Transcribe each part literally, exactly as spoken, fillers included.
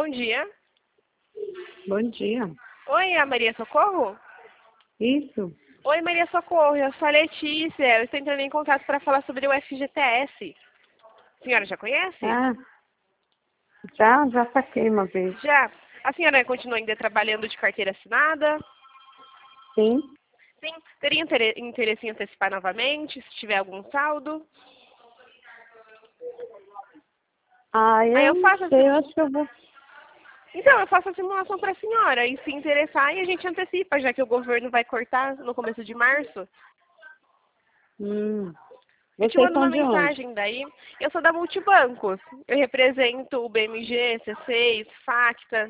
Bom dia. Bom dia. Oi, é a Maria Socorro? Isso. Oi, Maria Socorro, eu sou a Letícia. Eu estou entrando em contato para falar sobre o F G T S. A senhora já conhece? Ah, já, já saquei uma vez. Já. A senhora continua ainda trabalhando de carteira assinada? Sim. Sim. Teria intere- interesse em antecipar novamente, se tiver algum saldo? Ah, Aí eu eu não faço a sei, eu simu- acho que eu vou... Então, eu faço a simulação para a senhora. E se interessar, aí a gente antecipa, já que o governo vai cortar no começo de março. Hum. Eu te Vocês mando são uma de onde? mensagem daí. Eu sou da Multibancos. Eu represento o B M G, C seis, Facta.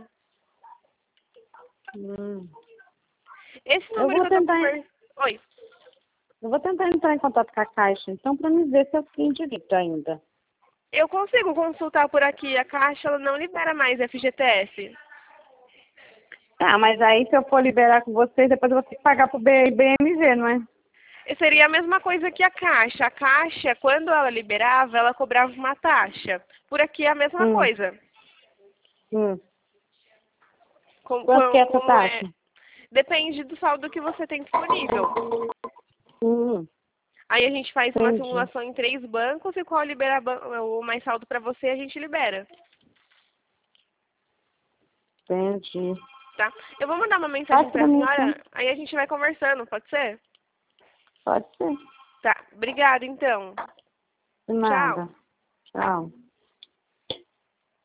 Hum. Esse Eu número vou que eu tô tentar, conversando... Oi. eu vou tentar entrar em contato com a Caixa, então, para me ver se eu fiquei direito ainda. Eu consigo consultar por aqui. A Caixa ela não libera mais F G T S. Ah, mas aí se eu for liberar com vocês, depois eu vou ter que pagar pro B M G, não é? E seria a mesma coisa que a Caixa. A Caixa, quando ela liberava, ela cobrava uma taxa. Por aqui é a mesma Hum. coisa. Hum. Com, Quanto que é com- essa como é... taxa? Depende do saldo que você tem disponível. Hum. Aí a gente faz uma Entendi. simulação em três bancos e qual liberar ban- o mais saldo para você, a gente libera. Entendi. Tá? Eu vou mandar uma mensagem Passa para pra a mim, então. senhora, aí a gente vai conversando, pode ser? Pode ser. Tá. Obrigada, então. De Tchau. nada. Tchau.